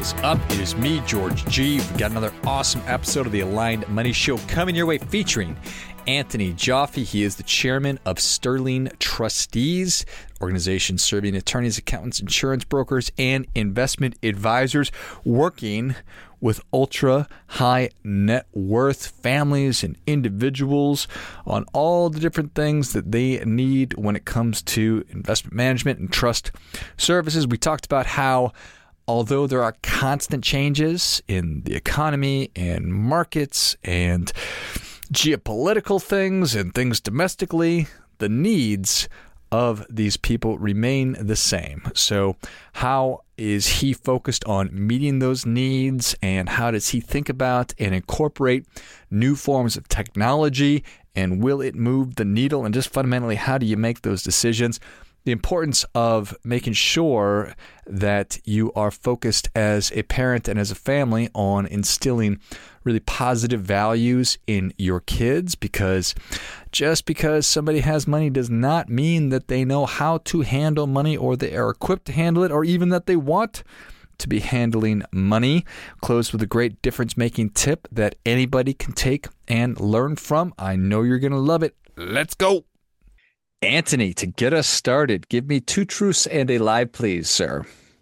is up? It is me, George G. We've got another awesome episode of the Aligned Money Show coming your way featuring Anthony Joffe. He is the chairman of Sterling Trustees, organization serving attorneys, accountants, insurance brokers, and investment advisors, working with ultra high net worth families and individuals on all the different things that they need when it comes to investment management and trust services. We talked about how, although there are constant changes in the economy and markets and geopolitical things and things domestically, the needs of these people remain the same. So how is he focused on meeting those needs, and how does he think about and incorporate new forms of technology, and will it move the needle, and just fundamentally, how do you make those decisions? The importance of making sure that you are focused as a parent and as a family on instilling really positive values in your kids, because just because somebody has money does not mean that they know how to handle money, or they are equipped to handle it, or even that they want to be handling money. Close with a great difference-making tip that anybody can take and learn from. I know you're going to love it. Let's go. Anthony, to get us started, give me 2 truths and a lie, please, sir.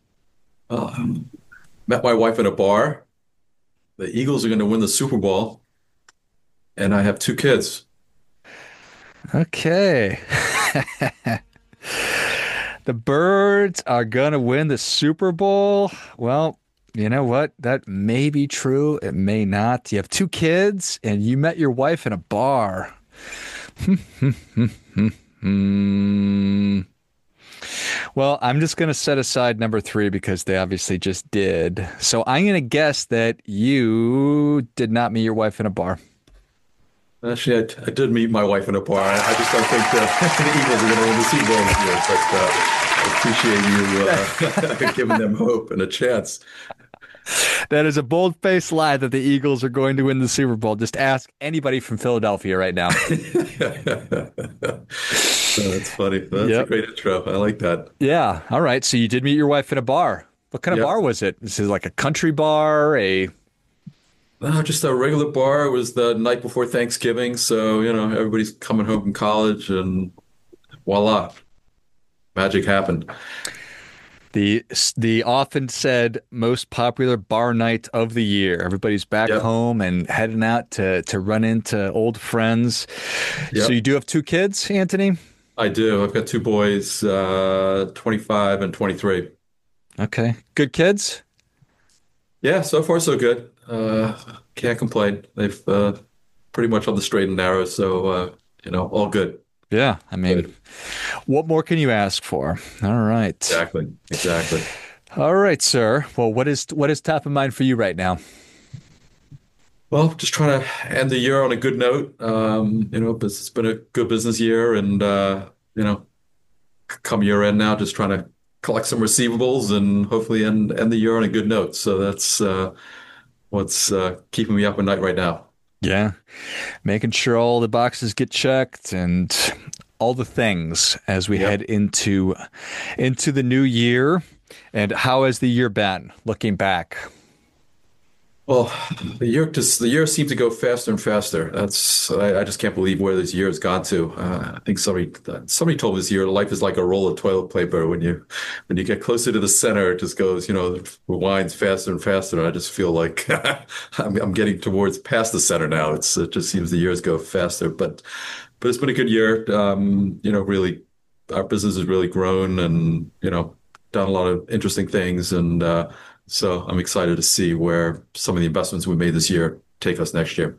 Met my wife in a bar. The Eagles are going to win the Super Bowl, and I have 2 kids. Okay. The Birds are going to win the Super Bowl. Well, you know what? That may be true. It may not. You have 2 kids, and you met your wife in a bar. Well, I'm just going to set aside number 3 because they obviously just did. So I'm going to guess that you did not meet your wife in a bar. Actually, I did meet my wife in a bar. I just don't think the Eagles are going to win the Super Bowl this year, but I appreciate you giving them hope and a chance. That is a bold-faced lie that the Eagles are going to win the Super Bowl. Just ask anybody from Philadelphia right now. Oh, that's funny. That's a great intro. I like that. Yeah. All right. So you did meet your wife in a bar. What kind of bar was it? This is like a country bar, No, just a regular bar. It was the night before Thanksgiving. So, everybody's coming home from college, and voila, magic happened. The often said most popular bar night of the year. Everybody's back home and heading out to run into old friends. So you do have 2 kids, Anthony? I do. I've got 2 boys, 25 and 23. Okay. Good kids? Yeah, so far so good. Can't complain. They've pretty much on the straight and narrow, so all good. Yeah, I mean, good. What more can you ask for? All right. Exactly. All right, sir. Well, what is top of mind for you right now? Well, just trying to end the year on a good note. It's been a good business year, and come year end now, just trying to collect some receivables and hopefully end the year on a good note. So that's what's keeping me up at night right now. Yeah, making sure all the boxes get checked and all the things as we head into the new year. And how has the year been, looking back? Well, the year seems to go faster and faster. I just can't believe where this year has gone to. I think somebody told me this year life is like a roll of toilet paper. When you get closer to the center, it just goes, it winds faster and faster. And I just feel like I'm getting towards past the center now. It just seems the years go faster. But it's been a good year. Really, our business has really grown, and done a lot of interesting things, and so I'm excited to see where some of the investments we made this year take us next year.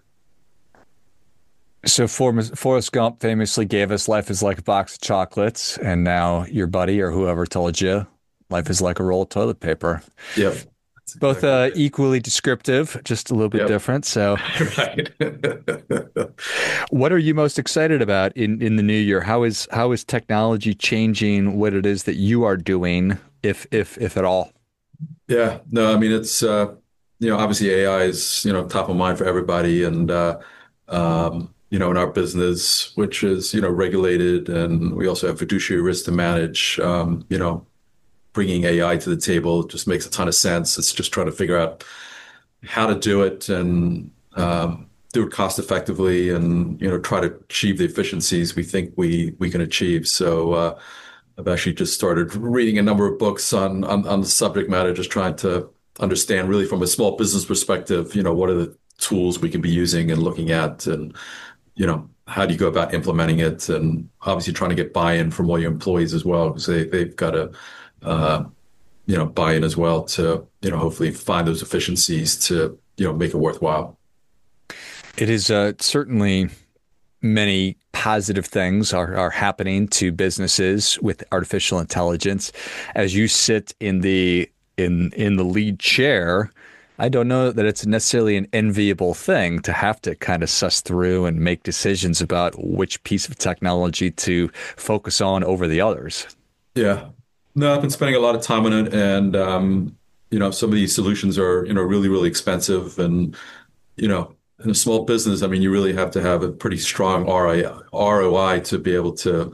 So Forrest Gump famously gave us life is like a box of chocolates, and now your buddy or whoever told you life is like a roll of toilet paper. Yep. Both equally descriptive, just a little bit different. So, right. What are you most excited about in the new year? How is technology changing what it is that you are doing, if at all? Yeah, no, I mean, it's, obviously AI is, top of mind for everybody. And, in our business, which is, regulated, and we also have fiduciary risk to manage, bringing AI to the table just makes a ton of sense. It's just trying to figure out how to do it and do it cost effectively, and try to achieve the efficiencies we think we can achieve. So I've actually just started reading a number of books on the subject matter, just trying to understand really from a small business perspective, what are the tools we can be using and looking at, and how do you go about implementing it, and obviously trying to get buy-in from all your employees as well, because they've got to buy in as well to hopefully find those efficiencies to make it worthwhile. It is certainly many positive things are happening to businesses with artificial intelligence. As you sit in the lead chair, I don't know that it's necessarily an enviable thing to have to kind of suss through and make decisions about which piece of technology to focus on over the others. Yeah. No, I've been spending a lot of time on it, and some of these solutions are really, really expensive, and in a small business, I mean, you really have to have a pretty strong ROI to be able to,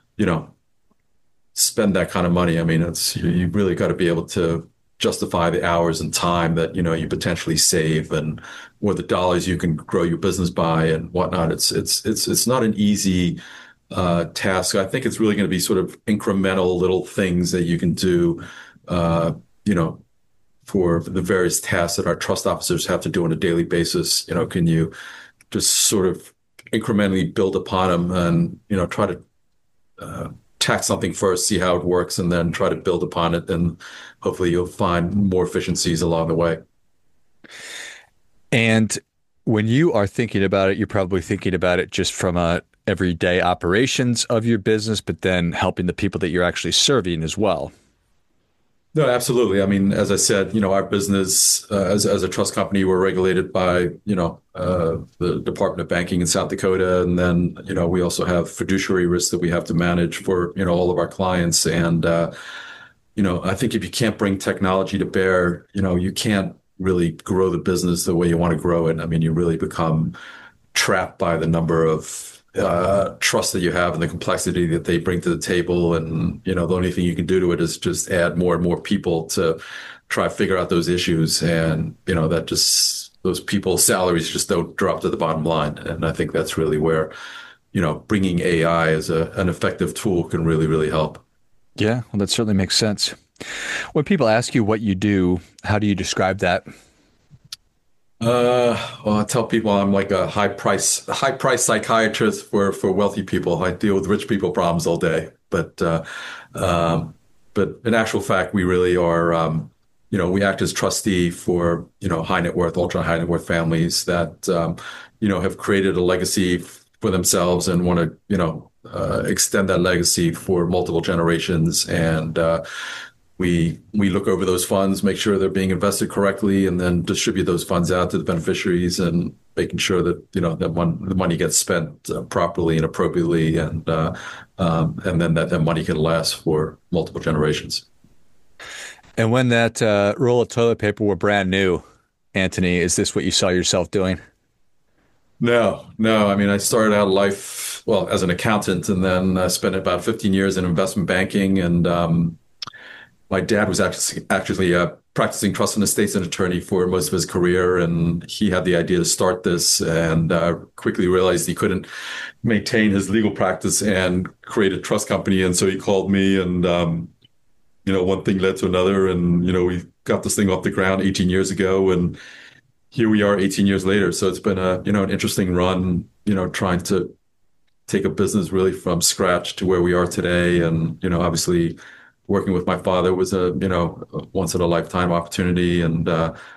spend that kind of money. I mean, you really got to be able to justify the hours and time that you potentially save, and or the dollars you can grow your business by and whatnot. It's not an easy task. I think it's really going to be sort of incremental little things that you can do, for the various tasks that our trust officers have to do on a daily basis. Can you just sort of incrementally build upon them and, try to tack something first, see how it works, and then try to build upon it. And hopefully you'll find more efficiencies along the way. And when you are thinking about it, you're probably thinking about it just from a everyday operations of your business, but then helping the people that you're actually serving as well. No, absolutely. I mean, as I said, our business as a trust company, we're regulated by, the Department of Banking in South Dakota. And then, we also have fiduciary risks that we have to manage for, all of our clients. And, I think if you can't bring technology to bear, you can't really grow the business the way you want to grow it. I mean, you really become trapped by the number of trust that you have and the complexity that they bring to the table. And, the only thing you can do to it is just add more and more people to try to figure out those issues. And, those people's salaries just don't drop to the bottom line. And I think that's really where, bringing AI as an effective tool can really, really help. Yeah, well, that certainly makes sense. When people ask you what you do, how do you describe that? Well, I tell people I'm like a high price psychiatrist for wealthy people. I deal with rich people problems all day, but in actual fact, we really are. We act as trustee for high net worth, ultra high net worth families that have created a legacy for themselves and want to extend that legacy for multiple generations. And we look over those funds, make sure they're being invested correctly, and then distribute those funds out to the beneficiaries, and making sure that the money gets spent properly and appropriately, and then that money can last for multiple generations. And when that roll of toilet paper were brand new, Anthony, is this what you saw yourself doing? No. I mean, I started out life, well, as an accountant, and then I spent about 15 years in investment banking. And my dad was actually practicing trust and estates and attorney for most of his career. And he had the idea to start this, and quickly realized he couldn't maintain his legal practice and create a trust company. And so he called me, and one thing led to another, and we got this thing off the ground 18 years ago, and here we are 18 years later. So it's been an interesting run, trying to take a business really from scratch to where we are today. And obviously working with my father was a once in a lifetime opportunity, and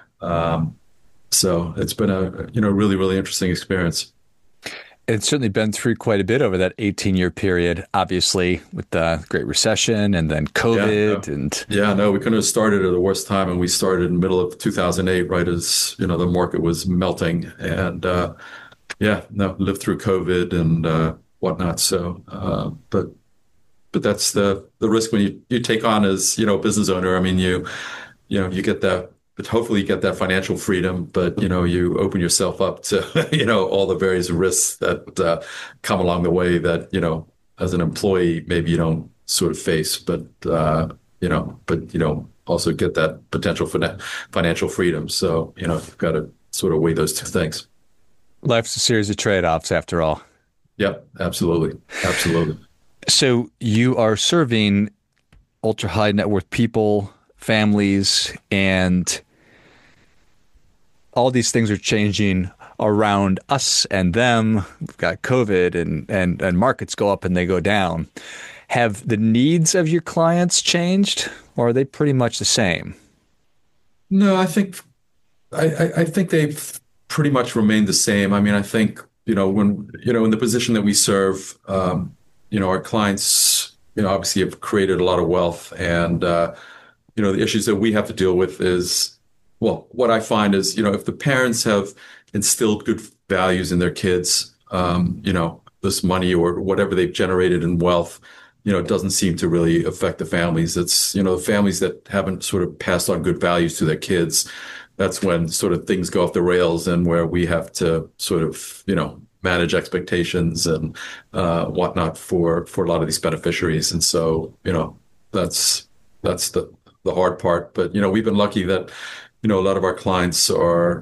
so it's been a really, really interesting experience. It's certainly been through quite a bit over that 18-year period, obviously, with the Great Recession and then COVID. We couldn't have started at the worst time. And we started in the middle of 2008, right as, the market was melting. And lived through COVID and whatnot. So, but that's the risk when you take on as, a business owner. I mean, you get that. But hopefully you get that financial freedom, but you open yourself up to all the various risks that come along the way that as an employee maybe you don't sort of face. But but also get that potential financial freedom. So, you've got to sort of weigh those two things. Life's a series of trade-offs after all. Yep, absolutely. Absolutely. So you are serving ultra high net worth people, families, and all these things are changing around us and them. We've got COVID and markets go up and they go down. Have the needs of your clients changed, or are they pretty much the same? No, I think they've pretty much remained the same. I mean, I think, when, in the position that we serve, our clients, obviously have created a lot of wealth. And, the issues that we have to deal with is, well, what I find is, if the parents have instilled good values in their kids, this money or whatever they've generated in wealth, it doesn't seem to really affect the families. It's, the families that haven't sort of passed on good values to their kids. That's when sort of things go off the rails and where we have to sort of, manage expectations and whatnot for a lot of these beneficiaries. And so, that's the hard part. But, we've been lucky that, a lot of our clients are,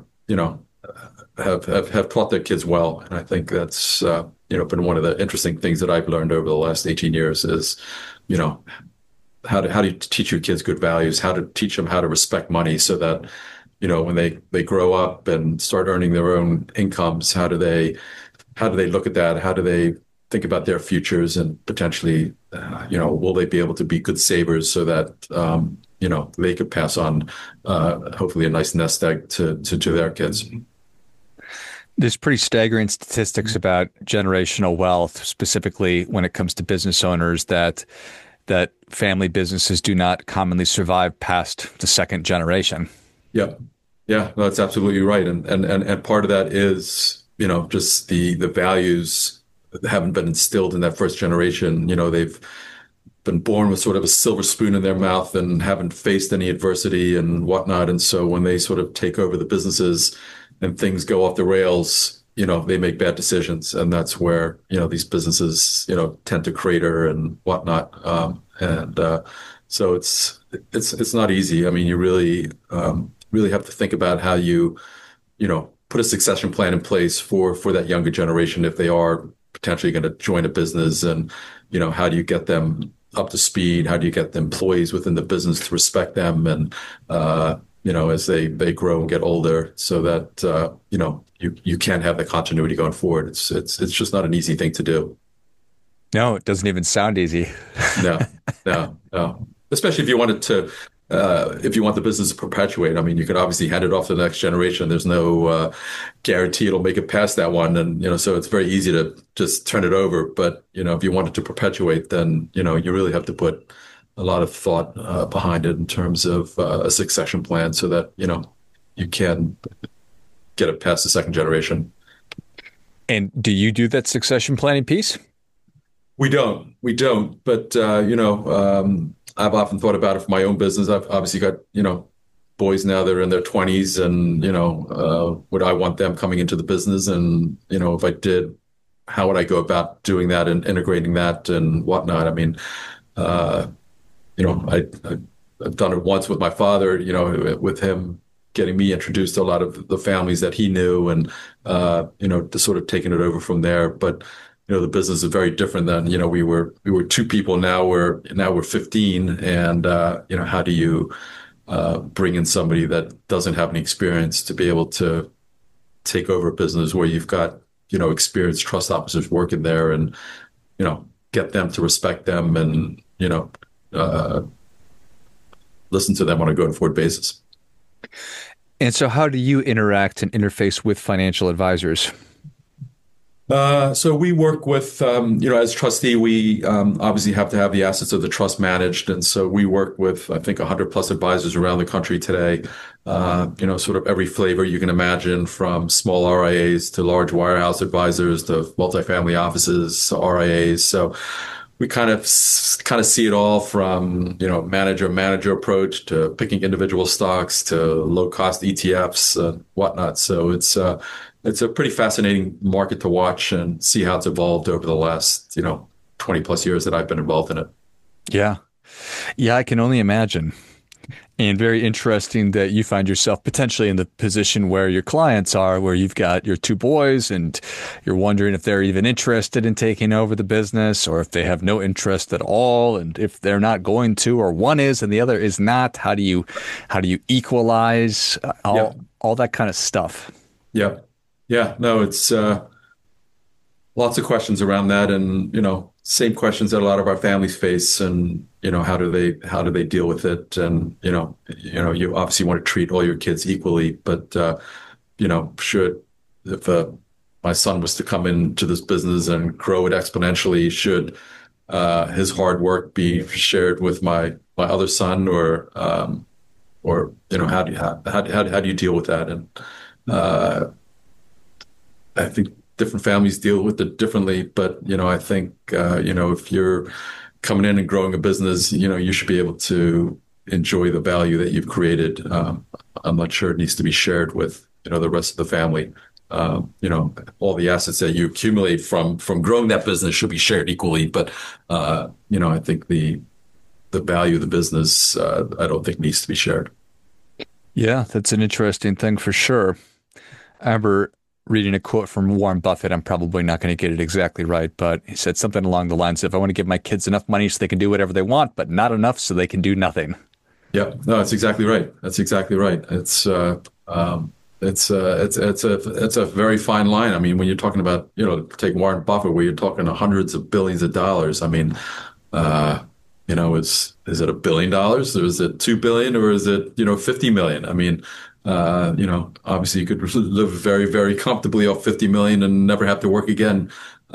have taught their kids well. And I think that's, been one of the interesting things that I've learned over the last 18 years is, how do you teach your kids good values, how to teach them how to respect money so that, when they grow up and start earning their own incomes, how do they look at that? How do they think about their futures and potentially, will they be able to be good savers so that, they could pass on, hopefully a nice nest egg to their kids. There's pretty staggering statistics about generational wealth, specifically when it comes to business owners, that family businesses do not commonly survive past the second generation. Yep. Yeah, no, that's absolutely right. And part of that is, just the values that haven't been instilled in that first generation. They've been born with sort of a silver spoon in their mouth and haven't faced any adversity and whatnot. And so when they sort of take over the businesses and things go off the rails, they make bad decisions. And that's where, these businesses, tend to crater and whatnot. So it's not easy. I mean, you really have to think about how you put a succession plan in place for that younger generation if they are potentially going to join a business, and how do you get them up to speed? How do you get the employees within the business to respect them, and as they grow and get older, so that you can have the continuity going forward. It's just not an easy thing to do. No, it doesn't even sound easy. No. Especially if you wanted to. If you want the business to perpetuate, I mean, you can obviously hand it off to the next generation. There's no guarantee it'll make it past that one. And, so it's very easy to just turn it over. But, if you want it to perpetuate, then, you really have to put a lot of thought behind it in terms of a succession plan so that, you can get it past the second generation. And do you do that succession planning piece? We don't. But, I've often thought about it for my own business. I've obviously got, boys now that are in their 20s, and, would I want them coming into the business? And, if I did, how would I go about doing that and integrating that and whatnot? I mean, I've done it once with my father, with him getting me introduced to a lot of the families that he knew, and, to sort of taking it over from there. But the business is very different than, we were two people. Now we're 15. And, how do you bring in somebody that doesn't have any experience to be able to take over a business where you've got, experienced trust officers working there, and, get them to respect them and, listen to them on a going forward basis. And so how do you interact and interface with financial advisors? So we work with, as trustee, we obviously have to have the assets of the trust managed. And so we work with, I think, 100 plus advisors around the country today, sort of every flavor you can imagine, from small RIAs to large wirehouse advisors to multifamily offices to RIAs. So we kind of see it all from, manager approach to picking individual stocks to low cost ETFs and whatnot. So it's a pretty fascinating market to watch and see how it's evolved over the last, 20 plus years that I've been involved in it. Yeah. Yeah, I can only imagine. And very interesting that you find yourself potentially in the position where your clients are, where you've got your two boys and you're wondering if they're even interested in taking over the business or if they have no interest at all. And if they're not going to, or one is and the other is not, how do you equalize Yep. all that kind of stuff? Yep. Yeah. No, it's lots of questions around that, and same questions that a lot of our families face, and how do they deal with it, and you obviously want to treat all your kids equally, but should if my son was to come into this business and grow it exponentially, should his hard work be shared with my other son, or how do you deal with that? And uh, I think different families deal with it differently, but I think if you're coming in and growing a business, you should be able to enjoy the value that you've created. I'm not sure it needs to be shared with the rest of the family. All the assets that you accumulate from growing that business should be shared equally, but I think the value of the business, I don't think needs to be shared. Yeah, that's an interesting thing for sure. I remember reading a quote from Warren Buffett. I'm probably not going to get it exactly right, but he said something along the lines of, I want to give my kids enough money so they can do whatever they want, but not enough so they can do nothing. Yeah, no, that's exactly right. That's exactly right. It's a very fine line. I mean, when you're talking about, take Warren Buffett, where you're talking hundreds of billions of dollars. I mean, is it $1 billion, or is it 2 billion, or is it 50 million? I mean, obviously you could live very, very comfortably off 50 million and never have to work again.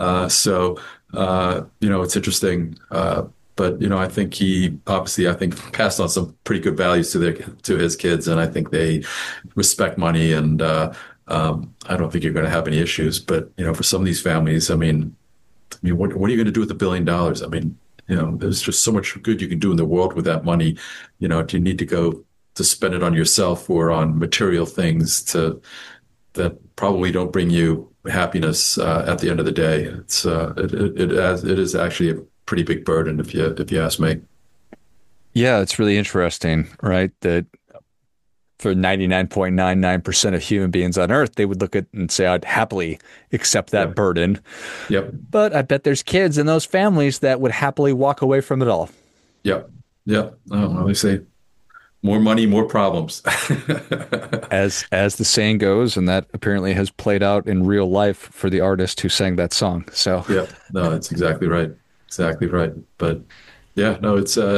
It's interesting. But I think he obviously, passed on some pretty good values to his kids, and I think they respect money, and I don't think you're going to have any issues. But for some of these families, what are you going to do with $1 billion? I mean, there's just so much good you can do in the world with that money. Do you need to go to spend it on yourself or on material things that probably don't bring you happiness at the end of the day? It is actually a pretty big burden if you ask me. Yeah, it's really interesting, right? That for 99.99% of human beings on Earth, they would look at and say, I'd happily accept that Yeah. burden. Yep. But I bet there's kids in those families that would happily walk away from it all. Yep. Yep. Oh, well, they say more money, more problems. As the saying goes, and that apparently has played out in real life for the artist who sang that song. So Yeah. No, that's exactly right. Exactly right. But yeah, no,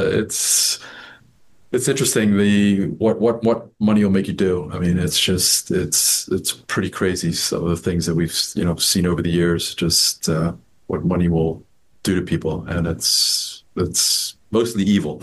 it's interesting what money will make you do. I mean, it's pretty crazy, some of the things that we've seen over the years, just what money will do to people, and it's mostly evil.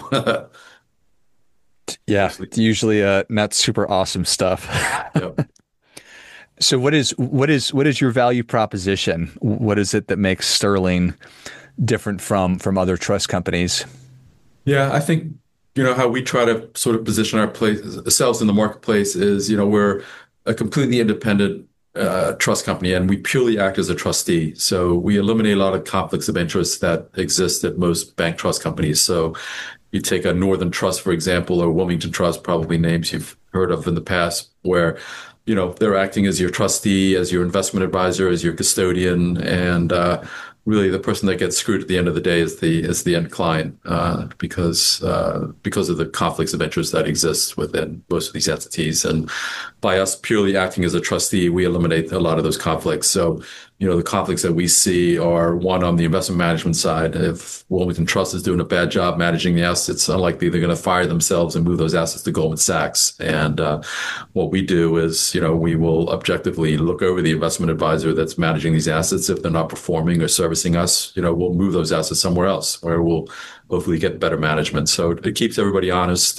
yeah, Mostly. it's usually not super awesome stuff. Yep. So what is your value proposition? What is it that makes Sterling different from other trust companies? Yeah, I think how we try to sort of position ourselves in the marketplace is we're a completely independent trust company, and we purely act as a trustee. So we eliminate a lot of conflicts of interest that exist at most bank trust companies. So you take a Northern Trust, for example, or Wilmington Trust, probably names you've heard of in the past, where they're acting as your trustee, as your investment advisor, as your custodian, and really the person that gets screwed at the end of the day is the end client, because of the conflicts of interest that exist within most of these entities. And by us purely acting as a trustee, we eliminate a lot of those conflicts. So the conflicts that we see are, one, on the investment management side. If Wilmington Trust is doing a bad job managing the assets, it's unlikely they're going to fire themselves and move those assets to Goldman Sachs. And what we do is, we will objectively look over the investment advisor that's managing these assets. If they're not performing or servicing us, we'll move those assets somewhere else where we'll hopefully get better management. So it keeps everybody honest,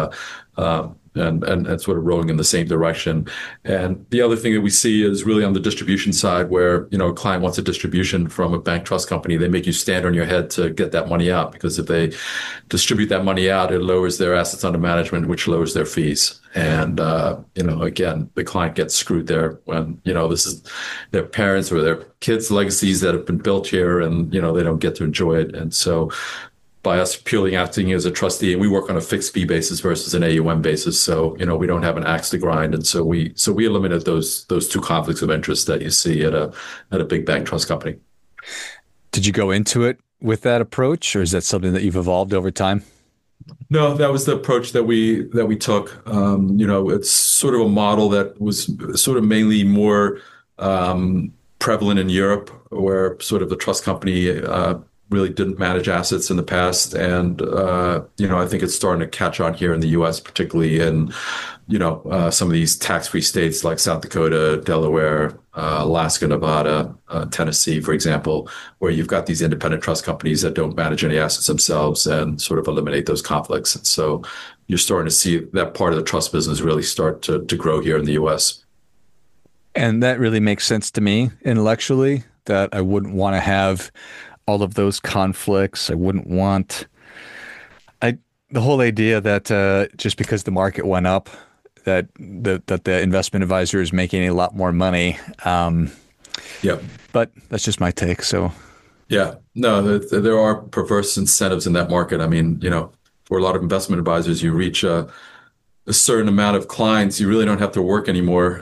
and sort of rowing in the same direction. And the other thing that we see is really on the distribution side, where a client wants a distribution from a bank trust company. They make you stand on your head to get that money out, because if they distribute that money out, it lowers their assets under management, which lowers their fees. And again, the client gets screwed there when this is their parents or their kids' legacies that have been built here, and they don't get to enjoy it. And so by us purely acting as a trustee, and we work on a fixed fee basis versus an AUM basis. So, we don't have an axe to grind. And so we eliminate those two conflicts of interest that you see at a big bank trust company. Did you go into it with that approach, or is that something that you've evolved over time? No, that was the approach that we took. It's sort of a model that was sort of mainly more prevalent in Europe, where sort of the trust company really didn't manage assets in the past, and I think it's starting to catch on here in the U.S., particularly in some of these tax-free states like South Dakota, Delaware, Alaska, Nevada, Tennessee, for example, where you've got these independent trust companies that don't manage any assets themselves and sort of eliminate those conflicts. And so you're starting to see that part of the trust business really start to grow here in the U.S. And that really makes sense to me intellectually, that I wouldn't want to have all of those conflicts. I wouldn't want the whole idea that just because the market went up, that the investment advisor is making a lot more money. Yep. But that's just my take. So, yeah, no, there are perverse incentives in that market. I mean, for a lot of investment advisors, you reach a certain amount of clients, you really don't have to work anymore.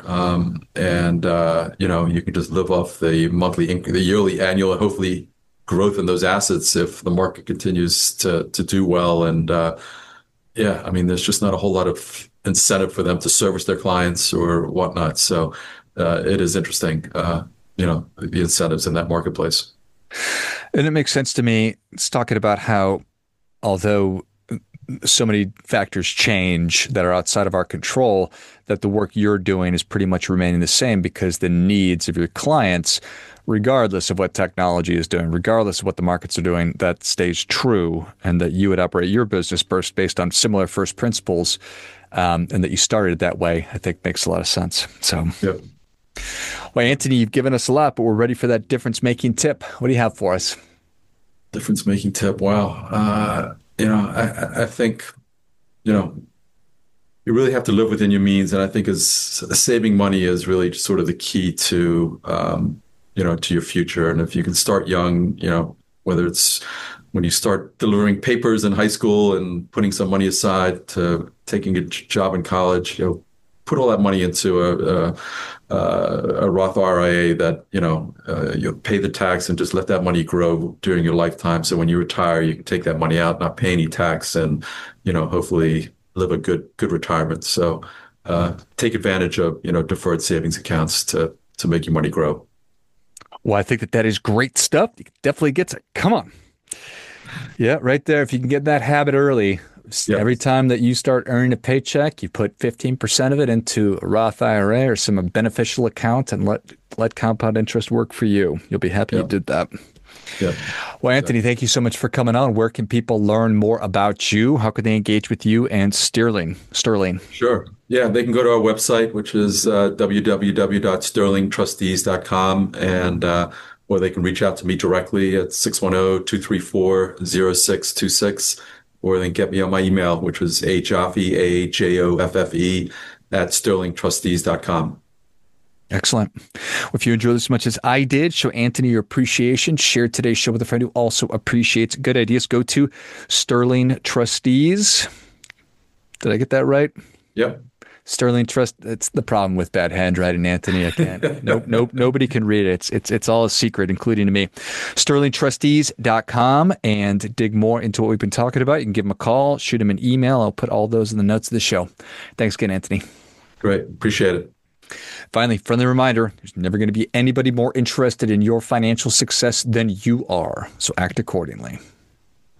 You can just live off the monthly income, the yearly, annual, and hopefully growth in those assets if the market continues to do well. And I mean, there's just not a whole lot of incentive for them to service their clients or whatnot. So it is interesting, the incentives in that marketplace. And it makes sense to me. It's talking about how, although so many factors change that are outside of our control, that the work you're doing is pretty much remaining the same, because the needs of your clients, regardless of what technology is doing, regardless of what the markets are doing, that stays true, and that you would operate your business first based on similar first principles, and that you started that way, I think makes a lot of sense. So, yep. Well, Anthony, you've given us a lot, but we're ready for that difference-making tip. What do you have for us? Difference-making tip. Wow. I think, you really have to live within your means. And I think saving money is really sort of the key to, to your future. And if you can start young, whether it's when you start delivering papers in high school and putting some money aside to taking a job in college, put all that money into a Roth IRA that, you'll pay the tax and just let that money grow during your lifetime. So when you retire, you can take that money out, not pay any tax, and, hopefully live a good retirement. So take advantage of, deferred savings accounts to make your money grow. Well, I think that is great stuff. You definitely gets it. Come on. Yeah, right there. If you can get that habit early, yep. Every time that you start earning a paycheck, you put 15% of it into a Roth IRA or some beneficial account, and let compound interest work for you. You'll be happy you did that. Yeah. Well, Anthony, thank you so much for coming on. Where can people learn more about you? How can they engage with you and Sterling? Sure. Yeah, they can go to our website, which is www.sterlingtrustees.com, and or they can reach out to me directly at 610-234-0626, or they can get me on my email, which was ajoffe, AJOFFE, at sterlingtrustees.com. Excellent. Well, if you enjoyed this as much as I did, show Anthony your appreciation. Share today's show with a friend who also appreciates good ideas. Go to Sterling Trustees. Did I get that right? Yep. Sterling Trust. That's the problem with bad handwriting, Anthony. I can't. Nope. Nobody can read it. It's all a secret, including to me. SterlingTrustees.com, and dig more into what we've been talking about. You can give him a call, shoot him an email. I'll put all those in the notes of the show. Thanks again, Anthony. Great. Appreciate it. Finally, friendly reminder, there's never going to be anybody more interested in your financial success than you are. So act accordingly.